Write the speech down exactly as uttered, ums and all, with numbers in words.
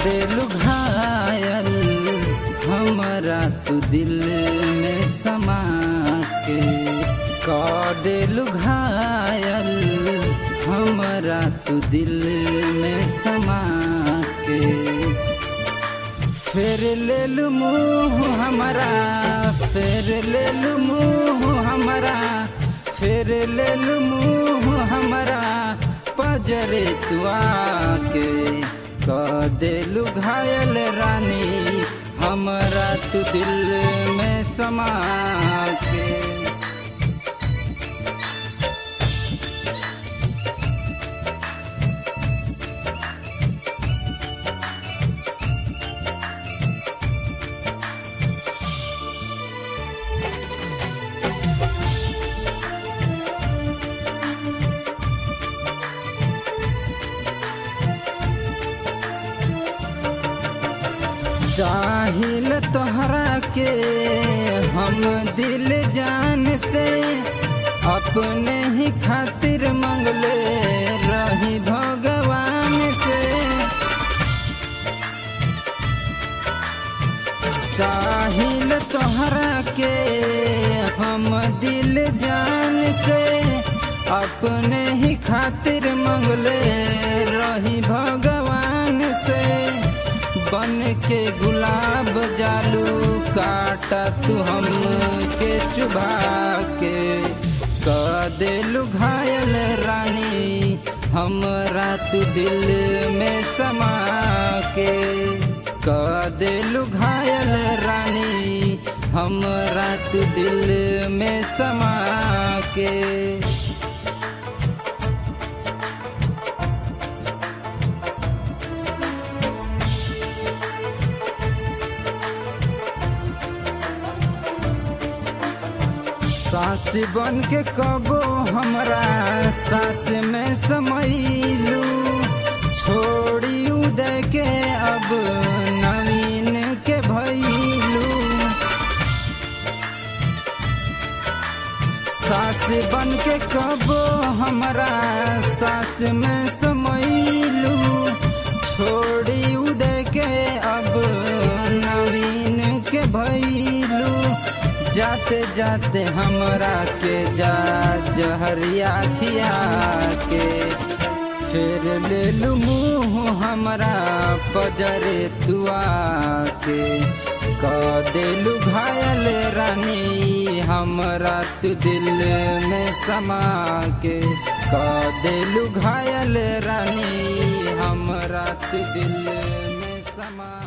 देलु घायल हमरा तू दिल में समा के, का देलु घायल हमरा तू दिल में समा के। फिर ले लू मुँह हमारा, फिर ले लू मुँह हमारा, फिर ले लू मुँह हमारा पजरे तू आके, का देलु घायल रानी हमरा तू दिल में समा के। चाहिल तोहरा के हम दिल जान से, अपने ही खातिर मंगले रही भगवान से। चाहिल तोहरा के हम दिल जान से, अपने ही खातिर मंगले रही भगवान से। बन के गुलाब जालू काटा तू हम के चुभा के, का देलु घायल रानी हमरा तू दिल में समा के, का देलु घायल रानी हमरा तू दिल में समा के। सास बन के कबो हमरा सास में समैलू, छोड़ी उदय के अब नवीन के भैलू। सास बन के कबो हमरा सास में समैलू, छोड़ी उदय के अब नवीन के भैलू। जाते जाते हमरा के जा जहरिया खिया के, फिर ले लू मुँह हमरा पजरे तुआ के, का देलु घायल रानी हमरा तू दिल में समा के, का देलु घायल रानी हमरा तू दिल में समा